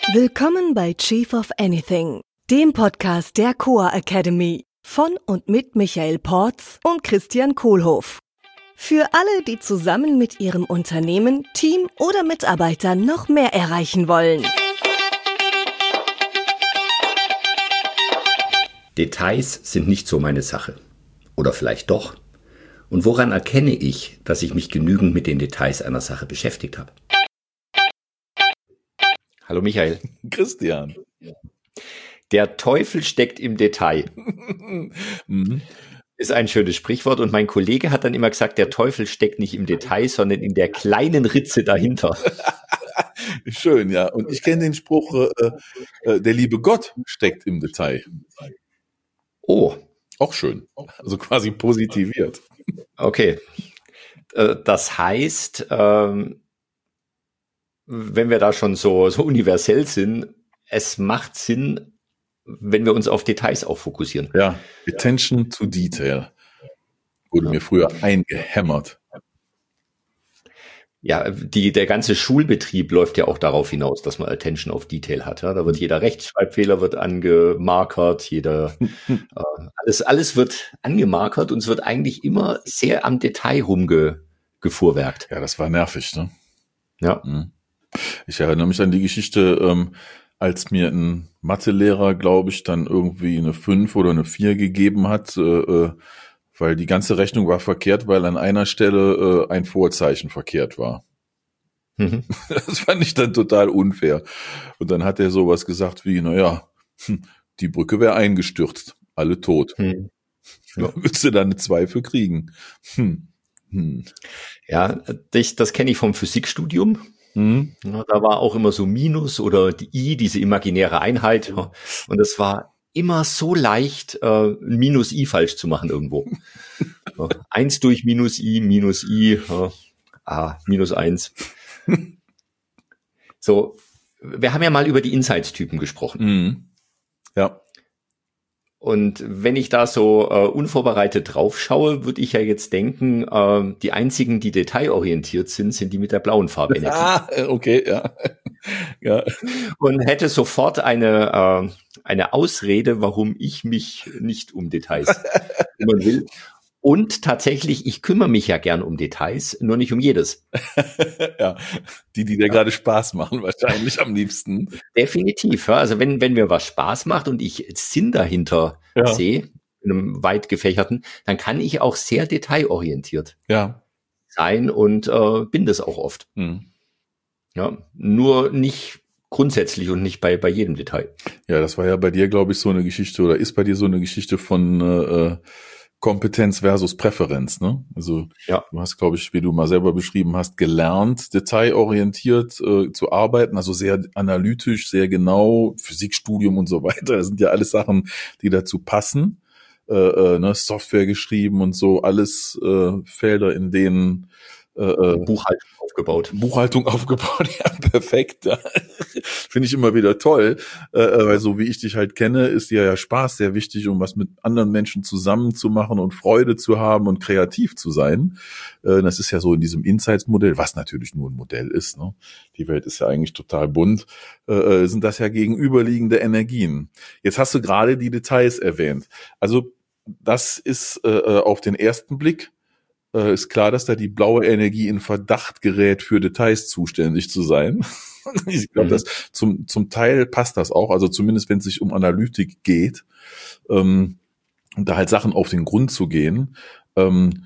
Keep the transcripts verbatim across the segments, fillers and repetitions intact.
Willkommen bei Chief of Anything, dem Podcast der Coa Academy von und mit Michael Porz und Christian Kohlhoff. Für alle, die zusammen mit ihrem Unternehmen, Team oder Mitarbeitern noch mehr erreichen wollen. Details sind nicht so meine Sache. Oder vielleicht doch. Und woran erkenne ich, dass ich mich genügend mit den Details einer Sache beschäftigt habe? Hallo Michael. Christian. Der Teufel steckt im Detail. Mhm. Ist ein schönes Sprichwort und mein Kollege hat dann immer gesagt, der Teufel steckt nicht im Detail, sondern in der kleinen Ritze dahinter. Schön, ja. Und ich kenne den Spruch, äh, äh, der liebe Gott steckt im Detail. Oh. Auch schön. Also quasi positiviert. Okay. Äh, das heißt, ähm, wenn wir da schon so, so universell sind, es macht Sinn, wenn wir uns auf Details auch fokussieren. Ja, Attention to Detail wurde ja. mir früher eingehämmert. Ja, die, der ganze Schulbetrieb läuft ja auch darauf hinaus, dass man Attention auf Detail hat. Ja? Da wird jeder Rechtschreibfehler wird angemarkert, jeder äh, alles, alles wird angemarkert und es wird eigentlich immer sehr am Detail rumgefuhrwerkt. Ja, das war nervig, ne? Ja. Ich erinnere mich an die Geschichte, ähm, als mir ein Mathelehrer, glaube ich, dann irgendwie eine fünf oder eine vier gegeben hat, äh, äh, weil die ganze Rechnung war verkehrt, weil an einer Stelle äh, ein Vorzeichen verkehrt war. Mhm. Das fand ich dann total unfair. Und dann hat er sowas gesagt wie, naja, die Brücke wäre eingestürzt, alle tot. Mhm. Ja. Würdest du da eine zwei für kriegen? Hm. Hm. Ja, das, das kenne ich vom Physikstudium. Mhm. Ja, da war auch immer so Minus oder die I, diese imaginäre Einheit. Und es war immer so leicht, äh, ein Minus I falsch zu machen irgendwo. Ja, eins durch Minus I, Minus I, ja, ah, Minus eins. So, wir haben ja mal über die Insights-Typen gesprochen. Mhm. Ja. Und wenn ich da so äh, unvorbereitet drauf schaue, würde ich ja jetzt denken, äh, die einzigen, die detailorientiert sind, sind die mit der blauen Farbenergie. Ah, okay, ja. Ja. Und hätte sofort eine äh, eine Ausrede, warum ich mich nicht um Details kümmern will. Und tatsächlich, ich kümmere mich ja gern um Details, nur nicht um jedes. Ja, die, die dir gerade Spaß machen, wahrscheinlich am liebsten. Definitiv. Ja. Also wenn wenn mir was Spaß macht und ich Sinn dahinter Ja. sehe, in einem weit gefächerten, dann kann ich auch sehr detailorientiert Ja. sein und äh, bin das auch oft. Hm. Ja, nur nicht grundsätzlich und nicht bei bei jedem Detail. Ja, das war ja bei dir, glaube ich, so eine Geschichte oder ist bei dir so eine Geschichte von äh, Kompetenz versus Präferenz, ne? Also Ja. du hast, glaube ich, wie du mal selber beschrieben hast, gelernt, detailorientiert äh, zu arbeiten, also sehr analytisch, sehr genau, Physikstudium und so weiter. Das sind ja alles Sachen, die dazu passen. Äh, äh, ne? Software geschrieben und so, alles äh, Felder, in denen äh, Buchhaltung aufgebaut. Buchhaltung aufgebaut, ja, perfekt. Ja. Finde ich immer wieder toll, äh, weil so wie ich dich halt kenne, ist dir ja Spaß sehr wichtig, um was mit anderen Menschen zusammen zu machen und Freude zu haben und kreativ zu sein. Äh, das ist ja so in diesem Insights-Modell, was natürlich nur ein Modell ist, ne? Die Welt ist ja eigentlich total bunt, äh, sind das ja gegenüberliegende Energien. Jetzt hast du gerade die Details erwähnt. Also das ist äh, auf den ersten Blick äh, ist klar, dass da die blaue Energie in Verdacht gerät, für Details zuständig zu sein. Ich glaube, Mhm. das zum zum Teil passt das auch, also zumindest wenn es sich um Analytik geht, ähm, und da halt Sachen auf den Grund zu gehen. Ähm,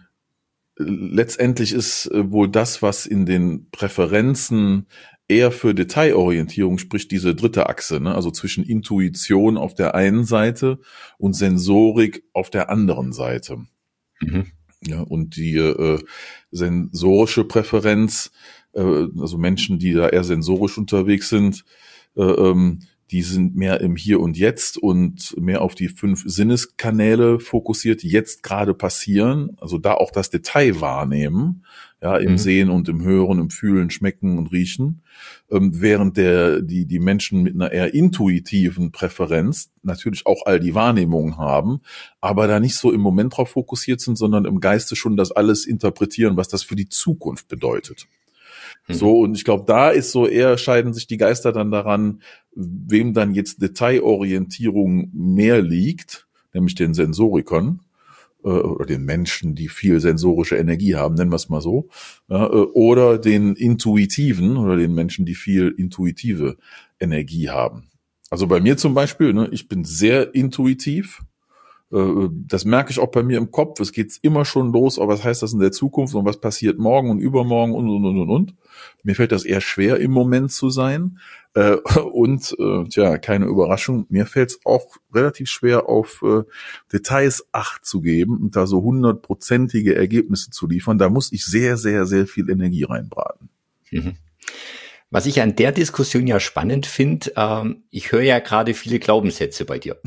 letztendlich ist äh, wohl das, was in den Präferenzen eher für Detailorientierung spricht, diese dritte Achse, ne? Also zwischen Intuition auf der einen Seite und Sensorik auf der anderen Seite. Mhm. Ja, und die äh, sensorische Präferenz, äh, also Menschen, die da eher sensorisch unterwegs sind, äh, ähm, die sind mehr im Hier und Jetzt und mehr auf die fünf Sinneskanäle fokussiert, die jetzt gerade passieren, also da auch das Detail wahrnehmen, ja, im Mhm. Sehen und im Hören, im Fühlen, Schmecken und Riechen, ähm, während der die die Menschen mit einer eher intuitiven Präferenz natürlich auch all die Wahrnehmungen haben, aber da nicht so im Moment drauf fokussiert sind, sondern im Geiste schon das alles interpretieren, was das für die Zukunft bedeutet. Mhm. So, und ich glaube, da ist so eher, scheiden sich die Geister dann daran, wem dann jetzt Detailorientierung mehr liegt, nämlich den Sensorikern, oder den Menschen, die viel sensorische Energie haben, nennen wir es mal so, oder den Intuitiven oder den Menschen, die viel intuitive Energie haben. Also bei mir zum Beispiel, ne, ich bin sehr intuitiv. Das merke ich auch bei mir im Kopf. Es geht immer schon los, aber was heißt das in der Zukunft und was passiert morgen und übermorgen und, und, und, und, und. Mir fällt das eher schwer, im Moment zu sein. Und, tja, keine Überraschung, mir fällt es auch relativ schwer, auf Details Acht zu geben und da so hundertprozentige Ergebnisse zu liefern. Da muss ich sehr, sehr, sehr viel Energie reinbraten. Mhm. Was ich an der Diskussion ja spannend finde, ähm, ich höre ja gerade viele Glaubenssätze bei dir.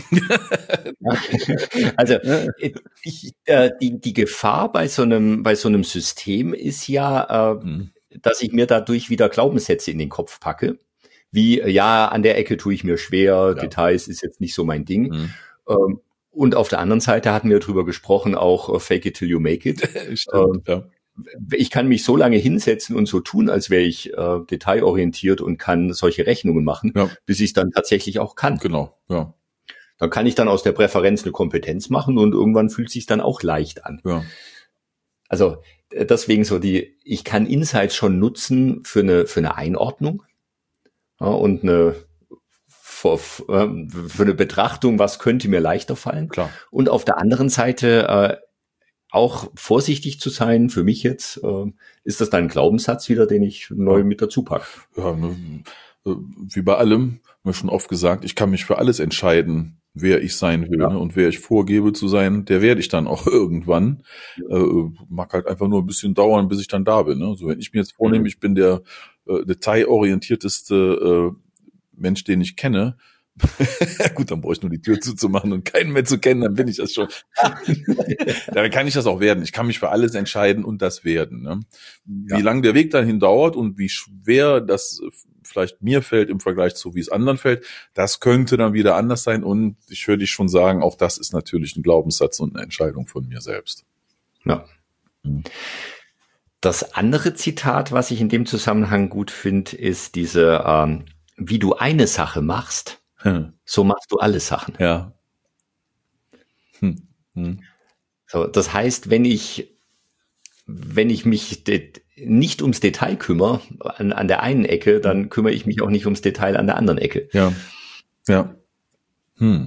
Also ich, äh, die, die Gefahr bei so einem bei so einem System ist ja, äh, mhm. dass ich mir dadurch wieder Glaubenssätze in den Kopf packe. Wie, ja, an der Ecke tue ich mir schwer, ja. Details ist jetzt nicht so mein Ding. Mhm. Ähm, und auf der anderen Seite hatten wir drüber gesprochen, auch uh, fake it till you make it. Stimmt, ähm, ja. Ich kann mich so lange hinsetzen und so tun, als wäre ich äh, detailorientiert und kann solche Rechnungen machen, ja. bis ich es dann tatsächlich auch kann. Genau, ja. Dann kann ich dann aus der Präferenz eine Kompetenz machen und irgendwann fühlt es sich dann auch leicht an. Ja. Also deswegen so die, ich kann Insights schon nutzen für eine für eine Einordnung ja, und eine für, für eine Betrachtung, was könnte mir leichter fallen. Klar. Und auf der anderen Seite äh, auch vorsichtig zu sein, für mich jetzt, äh, ist das dann ein Glaubenssatz wieder, den ich neu mit dazu packe. Ja, ne, wie bei allem, haben wir schon oft gesagt, ich kann mich für alles entscheiden, wer ich sein will. Ja. Ne? Und wer ich vorgebe zu sein, der werde ich dann auch irgendwann. Ja. Äh, mag halt einfach nur ein bisschen dauern, bis ich dann da bin. Ne? Also wenn ich mir jetzt vornehme, mhm. ich bin der äh, detailorientierteste äh, Mensch, den ich kenne, gut, dann brauche ich nur die Tür zuzumachen und keinen mehr zu kennen, dann bin ich das schon. Dann kann ich das auch werden. Ich kann mich für alles entscheiden und das werden. Ne? Wie ja. lang der Weg dahin dauert und wie schwer das vielleicht mir fällt im Vergleich zu wie es anderen fällt, das könnte dann wieder anders sein. Und ich höre dich schon sagen, auch das ist natürlich ein Glaubenssatz und eine Entscheidung von mir selbst. Ja. Mhm. Das andere Zitat, was ich in dem Zusammenhang gut finde, ist diese, ähm, wie du eine Sache machst, Hm. so machst du alle Sachen. Ja. Hm. Hm. So, das heißt, wenn ich, wenn ich mich de- nicht ums Detail kümmere an, an der einen Ecke, dann kümmere ich mich auch nicht ums Detail an der anderen Ecke. Ja. Ja. Hm.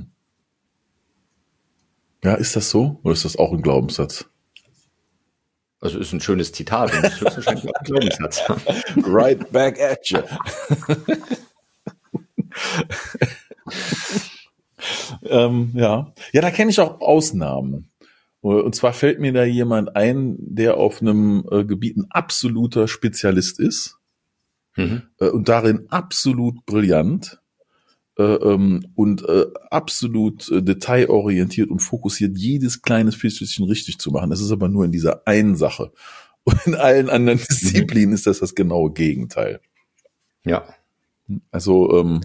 Ja, ist das so? Oder ist das auch ein Glaubenssatz? Also ist ein schönes Zitat und das ist wahrscheinlich auch ein Glaubenssatz. Right back at you. ähm, ja, ja, da kenne ich auch Ausnahmen. Und zwar fällt mir da jemand ein, der auf einem äh, Gebiet ein absoluter Spezialist ist mhm. äh, und darin absolut brillant äh, ähm, und äh, absolut äh, detailorientiert und fokussiert, jedes kleines Fischchen richtig zu machen. Das ist aber nur in dieser einen Sache. Und in allen anderen Disziplinen mhm. ist das das genaue Gegenteil. Ja. Also, ähm,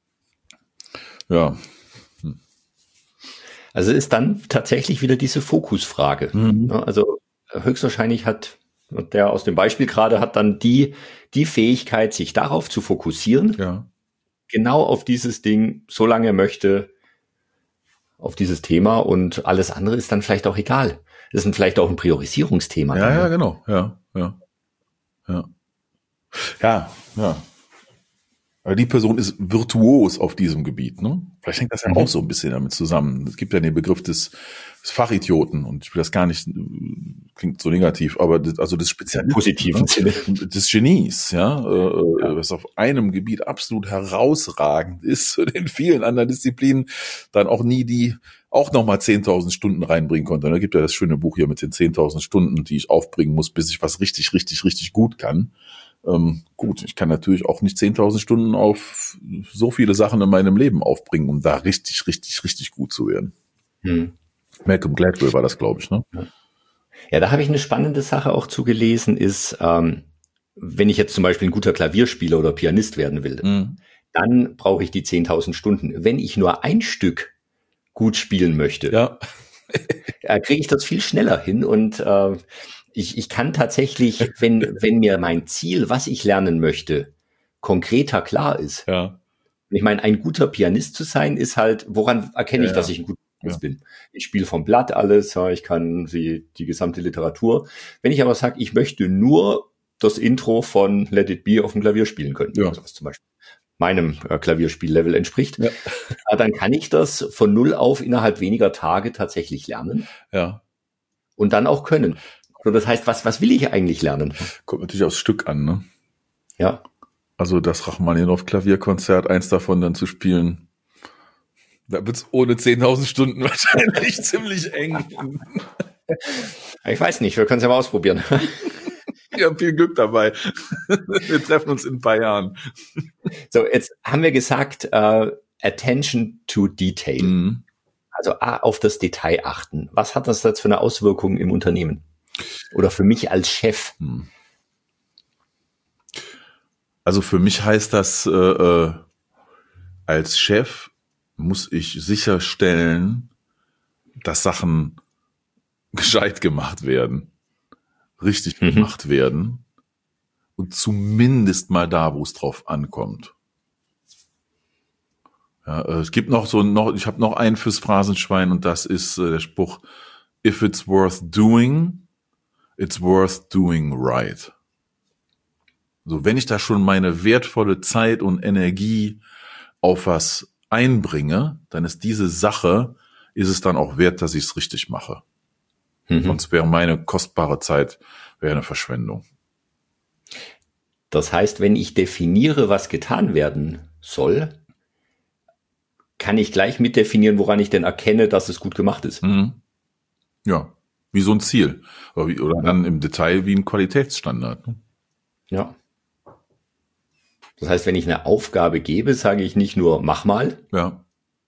ja. Hm. Also ist dann tatsächlich wieder diese Fokusfrage. Mhm. Also höchstwahrscheinlich hat der aus dem Beispiel gerade hat dann die, die Fähigkeit, sich darauf zu fokussieren, ja. genau auf dieses Ding, solange er möchte, auf dieses Thema und alles andere ist dann vielleicht auch egal. Das ist vielleicht auch ein Priorisierungsthema. Ja, ja, genau. Ja, ja. Ja, ja. ja. Aber die Person ist virtuos auf diesem Gebiet, ne? Vielleicht hängt das ja mhm. auch so ein bisschen damit zusammen. Es gibt ja den Begriff des, des Fachidioten und ich will das gar nicht, klingt so negativ, aber das, also des Spezialisten, positiven Sinne, des Genies, ja, äh, ja, was auf einem Gebiet absolut herausragend ist, und in vielen anderen Disziplinen dann auch nie die, auch nochmal zehntausend Stunden reinbringen konnte. Und da gibt ja das schöne Buch hier mit den zehntausend Stunden, die ich aufbringen muss, bis ich was richtig, richtig, richtig gut kann. Ähm, gut, ich kann natürlich auch nicht zehntausend Stunden auf so viele Sachen in meinem Leben aufbringen, um da richtig, richtig, richtig gut zu werden. Hm. Malcolm Gladwell war das, glaube ich, ne? Ja, da habe ich eine spannende Sache auch zugelesen, ist, ähm, wenn ich jetzt zum Beispiel ein guter Klavierspieler oder Pianist werden will, hm. dann brauche ich die zehntausend Stunden. Wenn ich nur ein Stück gut spielen möchte, ja. kriege ich das viel schneller hin und äh, Ich, ich kann tatsächlich, wenn, wenn mir mein Ziel, was ich lernen möchte, konkreter klar ist, ja. Ich meine, ein guter Pianist zu sein, ist halt, woran erkenne ich, ja, dass ich ein guter Pianist ja. bin? Ich spiele vom Blatt alles, ja, ich kann die, die gesamte Literatur. Wenn ich aber sage, ich möchte nur das Intro von Let It Be auf dem Klavier spielen können, ja. also was zum Beispiel meinem äh, Klavierspiellevel entspricht, ja. äh, dann kann ich das von null auf innerhalb weniger Tage tatsächlich lernen. Ja. Und dann auch können. So, das heißt, was, was will ich eigentlich lernen? Kommt natürlich aufs Stück an, ne? Ja. Also das Rachmaninow-Klavierkonzert, eins davon dann zu spielen, da wird's ohne zehntausend Stunden wahrscheinlich ziemlich eng. Ich weiß nicht, wir können es ja mal ausprobieren. Ja, viel Glück dabei. Wir treffen uns in ein paar Jahren. So, jetzt haben wir gesagt, uh, Attention to Detail. Mhm. Also ah, auf das Detail achten. Was hat das jetzt für eine Auswirkung im Unternehmen? Oder für mich als Chef? Mhm. Also für mich heißt das, äh, äh, als Chef muss ich sicherstellen, dass Sachen gescheit gemacht werden, richtig Mhm. gemacht werden und zumindest mal da, wo es drauf ankommt. Ja, äh, es gibt noch so noch, ich habe noch einen fürs Phrasenschwein und das ist äh, der Spruch: If it's worth doing, it's worth doing right. So, wenn ich da schon meine wertvolle Zeit und Energie auf was einbringe, dann ist diese Sache, ist es dann auch wert, dass ich es richtig mache. Mhm. Sonst wäre meine kostbare Zeit wäre eine Verschwendung. Das heißt, wenn ich definiere, was getan werden soll, kann ich gleich mit definieren, woran ich denn erkenne, dass es gut gemacht ist. Mhm. Ja, wie so ein Ziel. Oder, wie, oder dann im Detail wie ein Qualitätsstandard. Ne? Ja. Das heißt, wenn ich eine Aufgabe gebe, sage ich nicht nur, mach mal, Ja.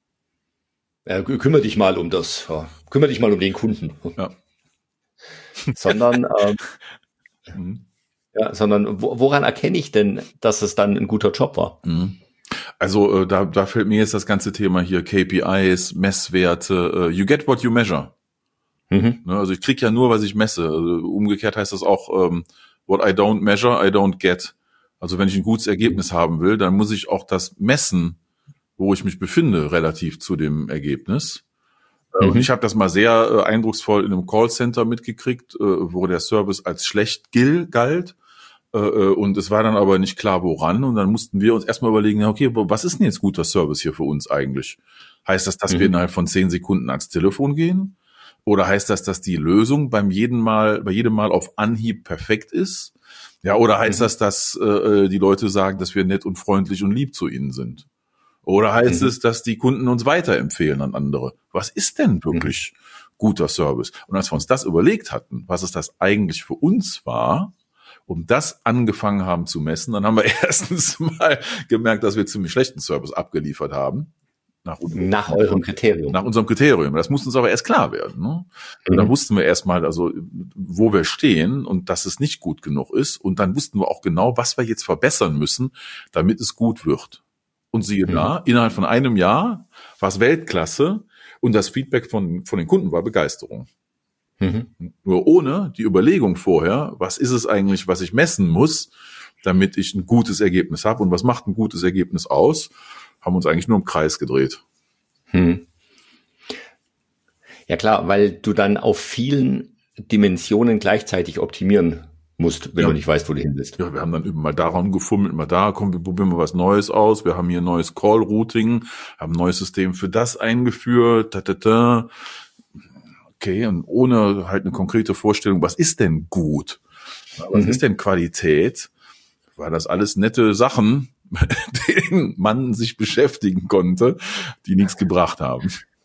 äh, kümmere dich mal um das, ja, kümmere dich mal um den Kunden, Ja. sondern, ähm, Mhm. ja, sondern wo, woran erkenne ich denn, dass es dann ein guter Job war? Mhm. Also äh, da, da fällt mir jetzt das ganze Thema hier K P Is, Messwerte, äh, you get what you measure. Mhm. Ne, also ich krieg ja nur, was ich messe. Also umgekehrt heißt das auch, ähm, what I don't measure, I don't get. Also wenn ich ein gutes Ergebnis haben will, dann muss ich auch das messen, wo ich mich befinde, relativ zu dem Ergebnis. Äh, Mhm. Und ich habe das mal sehr äh, eindrucksvoll in einem Callcenter mitgekriegt, äh, wo der Service als schlecht gil- galt. Äh, äh, und es war dann aber nicht klar, woran. Und dann mussten wir uns erstmal überlegen, ja, okay, was ist denn jetzt guter Service hier für uns eigentlich? Heißt das, dass Mhm. wir innerhalb von zehn Sekunden ans Telefon gehen? Oder heißt das, dass die Lösung beim jeden Mal, bei jedem Mal auf Anhieb perfekt ist? Ja, oder heißt Mhm. das, dass äh, die Leute sagen, dass wir nett und freundlich und lieb zu ihnen sind? Oder heißt Mhm. es, dass die Kunden uns weiterempfehlen an andere? Was ist denn wirklich guter Service? Und als wir uns das überlegt hatten, was es das eigentlich für uns war, und das angefangen haben zu messen, dann haben wir erstens mal gemerkt, dass wir ziemlich schlechten Service abgeliefert haben. Nach, Nach eurem Kriterium. Nach unserem Kriterium. Das musste uns aber erst klar werden. Ne? Und dann Mhm. wussten wir erstmal, also, wo wir stehen und dass es nicht gut genug ist. Und dann wussten wir auch genau, was wir jetzt verbessern müssen, damit es gut wird. Und siehe Mhm. da, innerhalb von einem Jahr war es Weltklasse und das Feedback von, von den Kunden war Begeisterung. Mhm. Nur ohne die Überlegung vorher, was ist es eigentlich, was ich messen muss, damit ich ein gutes Ergebnis habe und was macht ein gutes Ergebnis aus, haben uns eigentlich nur im Kreis gedreht. Hm. Ja klar, weil du dann auf vielen Dimensionen gleichzeitig optimieren musst, wenn Ja. du nicht weißt, wo du hin willst. Ja, wir haben dann eben mal daran gefummelt, mal da, komm, wir probieren mal was Neues aus. Wir haben hier ein neues Call-Routing, haben ein neues System für das eingeführt. Da, da, da. Okay, und ohne halt eine konkrete Vorstellung, was ist denn gut? Was Mhm. ist denn Qualität? War das alles nette Sachen, mit denen man sich beschäftigen konnte, die nichts gebracht haben.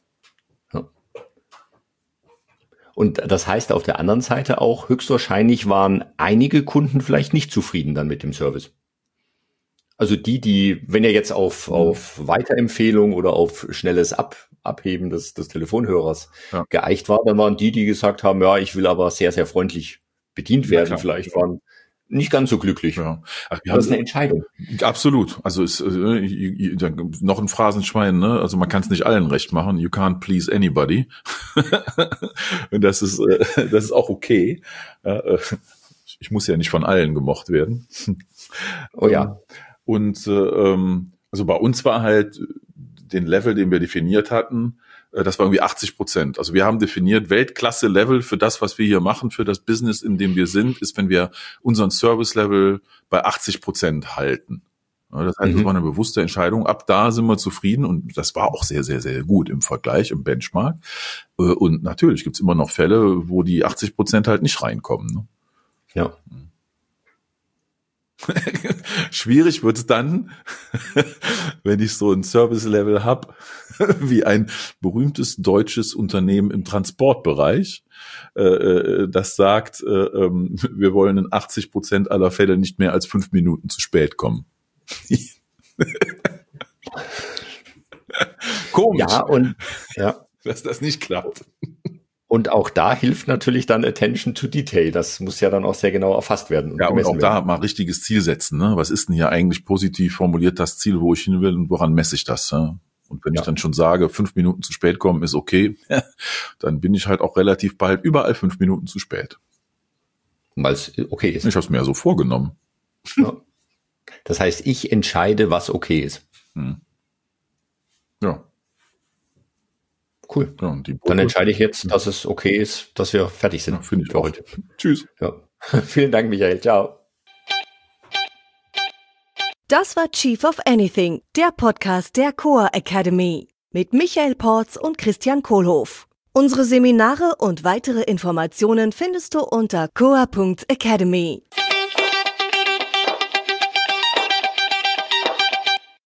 Und das heißt auf der anderen Seite auch, höchstwahrscheinlich waren einige Kunden vielleicht nicht zufrieden dann mit dem Service. Also die, die, wenn ihr jetzt auf, auf Weiterempfehlung oder auf schnelles Ab, Abheben des, des Telefonhörers Ja. geeicht war, dann waren die, die gesagt haben, ja, ich will aber sehr, sehr freundlich bedient Ja, werden, klar. vielleicht waren nicht ganz so glücklich. Ja. Also wir Das ist haben, eine Entscheidung. absolut. Also ist äh, noch ein Phrasenschwein, ne? Also man kann es nicht allen recht machen. You can't please anybody. Und das ist, äh, das ist auch okay. Äh, ich muss ja nicht von allen gemocht werden. Oh ja. Und äh, ähm, Also bei uns war halt den Level, den wir definiert hatten, das war irgendwie achtzig Prozent. Also wir haben definiert, Weltklasse-Level für das, was wir hier machen, für das Business, in dem wir sind, ist, wenn wir unseren Service-Level bei achtzig Prozent halten. Das heißt, mhm. das war eine bewusste Entscheidung. Ab da sind wir zufrieden und das war auch sehr, sehr, sehr gut im Vergleich, im Benchmark. Und natürlich gibt's immer noch Fälle, wo die achtzig Prozent halt nicht reinkommen. Ne? Ja. Schwierig wird's dann, wenn ich so ein Service-Level habe, wie ein berühmtes deutsches Unternehmen im Transportbereich, äh, das sagt, äh, äh, wir wollen in achtzig Prozent aller Fälle nicht mehr als fünf Minuten zu spät kommen. Komisch. Ja, und ja, dass das nicht klappt. Und auch da hilft natürlich dann Attention to Detail. Das muss ja dann auch sehr genau erfasst werden. Und ja, und auch werden. Da mal richtiges Ziel setzen. Ne? Was ist denn hier eigentlich positiv formuliert das Ziel, wo ich hin will und woran messe ich das? Ne? Und wenn ja. ich dann schon sage, fünf Minuten zu spät kommen ist okay, dann bin ich halt auch relativ bald überall fünf Minuten zu spät. Weil es okay ist. Ich habe es mir ja so vorgenommen. Ja. Das heißt, ich entscheide, was okay ist. Hm. Ja. Cool. Ja, und die Dann entscheide ich jetzt, dass es okay ist, dass wir fertig sind. Ja, finde ich für heute. Tschüss. Ja. Vielen Dank, Michael. Ciao. Das war Chief of Anything, der Podcast der Coa Academy mit Michael Porz und Christian Kohlhoff. Unsere Seminare und weitere Informationen findest du unter coa punkt academy.